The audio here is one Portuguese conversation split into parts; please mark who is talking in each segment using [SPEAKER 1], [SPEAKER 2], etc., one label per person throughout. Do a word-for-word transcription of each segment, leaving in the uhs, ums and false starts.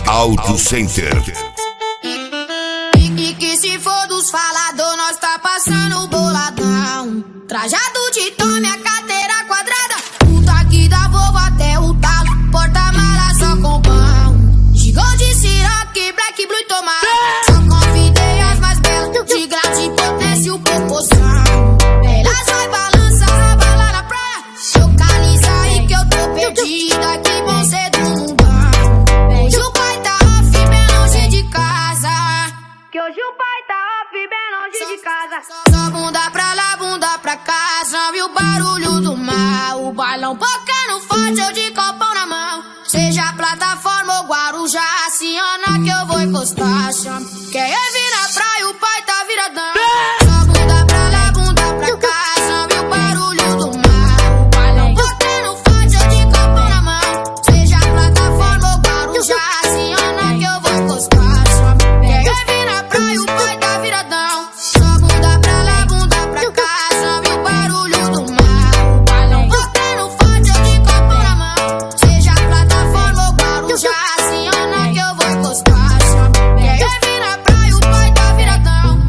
[SPEAKER 1] Auto Center.
[SPEAKER 2] E, e que se for dos falador, nós tá passando boladão. Trajado de tome, a carteira quadrada. Puta que dá Volvo até o talo. Porta-mala só com pão. Gigou de Ciroc, Black Blue e tomate. Só convidei as mais belas. De grau de potência e o popozão. Elas vai balançar, bala na praia. Localiza aí que eu tô perdida. Que bom ser do mundão. Beijo, o pai tá off, bem longe de casa.
[SPEAKER 3] Que hoje o pai tá off, bem longe de casa.
[SPEAKER 2] Só bunda pra lá, bunda pra cá. Já viu o barulho do mal. O bailão tocando forte, eu de copão na mão. Seja plataforma ou Guarujá, aciona que eu vou encostar. Chama. Quem é vir na praia, o pai tá viradão. Só bunda pra lá, bunda pra cá. Já viu o barulho do mal. O bailão tocando forte, eu de copão na mão. Seja plataforma ou Guarujá, aciona que eu vou encostar. Chama. Quem é vir na praia, o pai tá viradão. Só bunda pra lá, bunda pra cá. Já viu o barulho do mal. O bailão tocando forte, eu de copão na mão. Seja plataforma ou Guarujá, aciona que eu vou encostar. Chama. Quem é vir na praia, o pai tá viradão.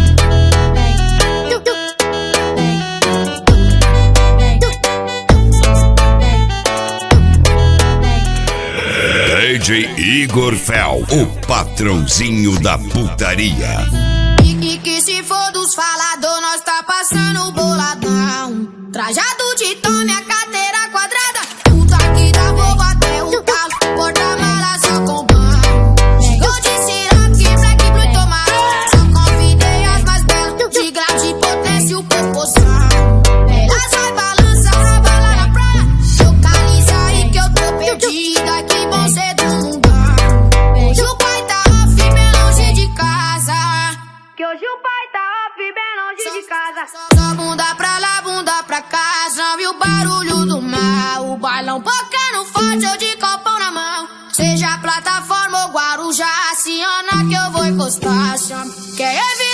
[SPEAKER 1] D J Igor Fel, o patrãozinho da putaria.
[SPEAKER 2] E, e que se for dos falador, nós tá passando boladão. Trajado de tome, a carteira quadrada. Puta que dá Volvo até o talo. Porta-mala só com pão. Gigou de Ciroc, Black Blue e tomate. Só convidei as mais belas. De grau de potência e o popozão. Elas vai balançar, bala na praia. Localiza aí que eu tô perdida. Que bom ser do mundão. Beijo, o pai tá off, bem longe de casa.
[SPEAKER 3] Que hoje o pai tá off, bem longe de casa.
[SPEAKER 2] Só bunda pra lá, bunda pra cá. Já viu o barulho do mal. O bailão tocando forte, eu de copão na mão. Seja plataforma ou Guarujá, aciona que eu vou encostar. Chama. Quem é